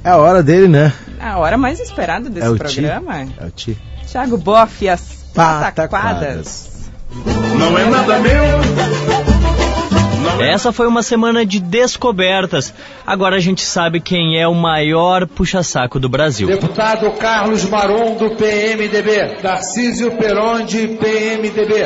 É a hora dele, né? A hora mais esperada desse programa. É o Ti. Thiago Boff e as pataquadas. Não é nada meu. Essa foi uma semana de descobertas. Agora a gente sabe quem é o maior puxa-saco do Brasil. Deputado Carlos Maron, do PMDB. Tarcísio Peronde, PMDB.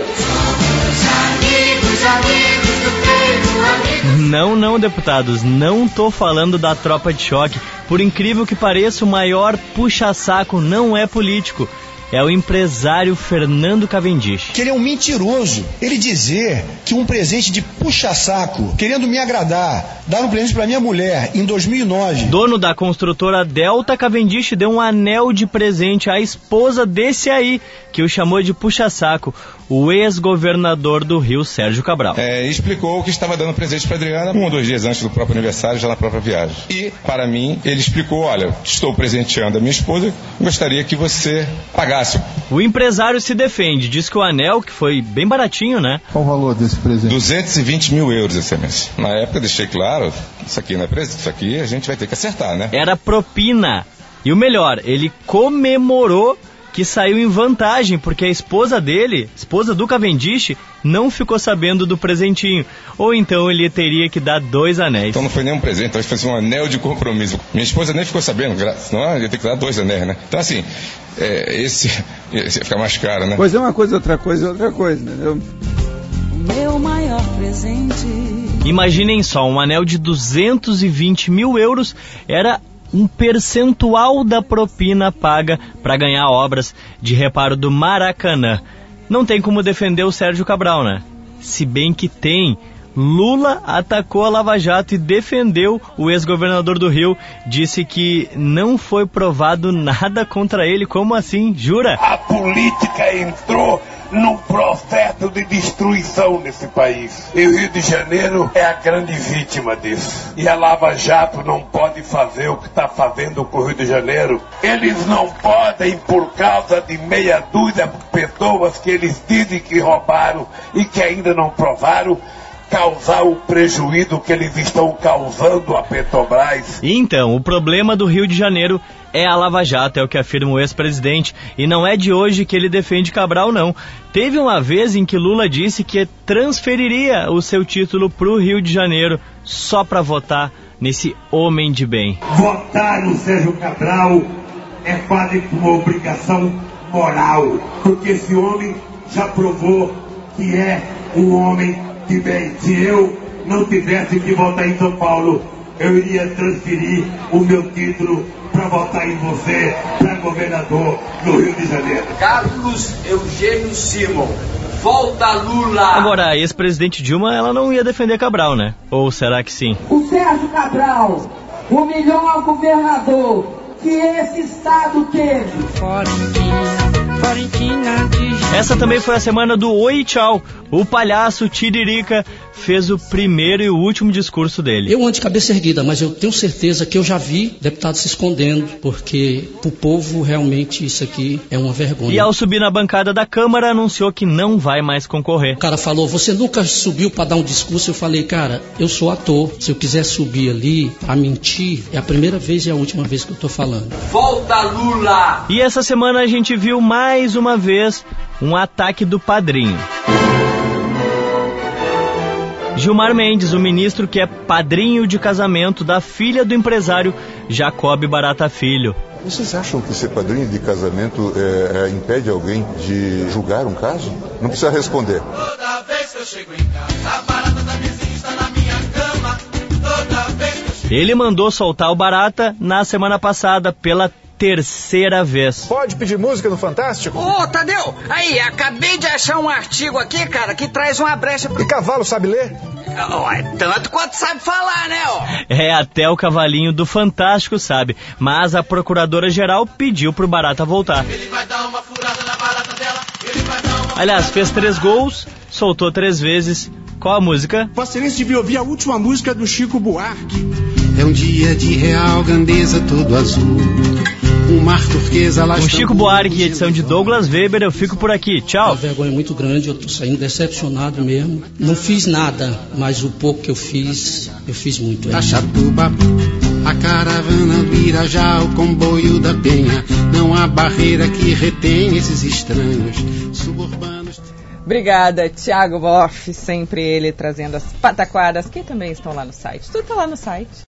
Não, deputados, não tô falando da tropa de choque. Por incrível que pareça, o maior puxa-saco não é político. É o empresário Fernando Cavendish. Que ele é um mentiroso. Ele dizer que um presente de puxa-saco, querendo me agradar, dar um presente para minha mulher em 2009. Dono da construtora Delta, Cavendish deu um anel de presente à esposa desse aí, que o chamou de puxa-saco, o ex-governador do Rio, Sérgio Cabral. Explicou que estava dando presente para Adriana 1 ou 2 dias antes do próprio aniversário, já na própria viagem. E, para mim, ele explicou, olha, estou presenteando a minha esposa, gostaria que você pagasse. O empresário se defende, diz que o anel, que foi bem baratinho, né? Qual o valor desse presente? 220 mil euros esse mês. Na época deixei claro, isso aqui não é presente, isso aqui a gente vai ter que acertar, né? Era propina. E o melhor, ele comemorou que saiu em vantagem, porque a esposa dele, esposa do Cavendish, não ficou sabendo do presentinho. Ou então ele teria que dar 2 anéis. Então não foi nem um presente, então foi um anel de compromisso. Minha esposa nem ficou sabendo, senão ela ia ter que dar 2 anéis, né? Então assim, esse ia ficar mais caro, né? Pois é uma coisa, outra coisa, entendeu? Meu maior presente. Imaginem só, um anel de 220 mil euros era um percentual da propina paga para ganhar obras de reparo do Maracanã. Não tem como defender o Sérgio Cabral, né? Se bem que tem. Lula atacou a Lava Jato e defendeu o ex-governador do Rio. Disse que não foi provado nada contra ele. Como assim? Jura? A política entrou num processo de destruição nesse país. E o Rio de Janeiro é a grande vítima disso. E a Lava Jato não pode fazer o que está fazendo com o Rio de Janeiro. Eles não podem, por causa de meia dúzia de pessoas que eles dizem que roubaram e que ainda não provaram, causar o prejuízo que eles estão causando à Petrobras. Então, o problema do Rio de Janeiro é a Lava Jato, é o que afirma o ex-presidente. E não é de hoje que ele defende Cabral, não. Teve uma vez em que Lula disse que transferiria o seu título para o Rio de Janeiro só para votar nesse homem de bem. Votar no Sérgio Cabral é quase uma obrigação moral, porque esse homem já provou que é um homem de bem. Se eu não tivesse que votar em São Paulo, eu iria transferir o meu título para votar em você, para governador do Rio de Janeiro. Carlos Eugênio Simon. Volta Lula! Agora, a ex-presidente Dilma, ela não ia defender Cabral, né? Ou será que sim? O Sérgio Cabral, o melhor governador que esse estado teve. Essa também foi a semana do Oi Tchau. O palhaço Tiririca fez o primeiro e o último discurso dele. Eu ando de cabeça erguida, mas eu tenho certeza que eu já vi deputados se escondendo, porque pro povo realmente isso aqui é uma vergonha. E ao subir na bancada da Câmara, anunciou que não vai mais concorrer. O cara falou, você nunca subiu para dar um discurso? Eu falei, cara, eu sou ator. Se eu quiser subir ali a mentir, é a primeira vez e a última vez que eu tô falando. Volta Lula! E essa semana a gente viu mais uma vez um ataque do padrinho. Gilmar Mendes, o ministro que é padrinho de casamento da filha do empresário Jacob Barata Filho. Vocês acham que ser padrinho de casamento impede alguém de julgar um caso? Não precisa responder. Toda vez que eu chego em casa, a barata da vizinha está na minha cama. Toda vez que eu chego... Ele mandou soltar o Barata na semana passada pela terceira vez. Pode pedir música no Fantástico? Ô, Tadeu, aí, acabei de achar um artigo aqui, cara, que traz uma brecha... E cavalo sabe ler? Tanto quanto sabe falar, né, ó? Até o cavalinho do Fantástico sabe, mas a procuradora-geral pediu pro Barata voltar. Ele vai dar uma furada na barata dela, ele vai dar uma... Aliás, fez 3 gols, soltou 3 vezes. Qual a música? Vossa Excelência devia ouvir a última música do Chico Buarque. É um dia de real grandeza todo azul. Um mar turquesa lá. Com Chico Buarque, edição de Douglas Weber, eu fico por aqui. Tchau. É uma vergonha muito grande, eu tô saindo decepcionado mesmo. Não fiz nada, mas o pouco que eu fiz muito. Tachatuba. A caravana do Irajá, o comboio da Penha, não há barreira que retém esses estranhos suburbanos. Obrigada, Thiago Boff, sempre ele trazendo as pataquadas que também estão lá no site. Tudo está lá no site.